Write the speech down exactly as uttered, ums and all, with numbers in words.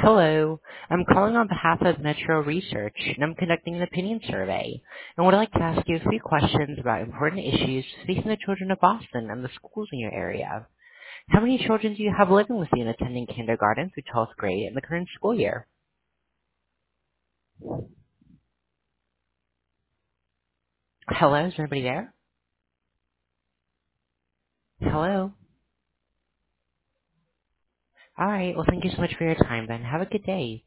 Hello. I'm calling on behalf of Metro Research, and I'm conducting an opinion survey. And would like to ask you a few questions about important issues facing the children of Boston and the schools in your area. How many children do you have living with you and attending kindergarten through twelfth grade in the current school year? Hello, is anybody there? Hello? All right, well, thank you so much for your time then. Have a good day.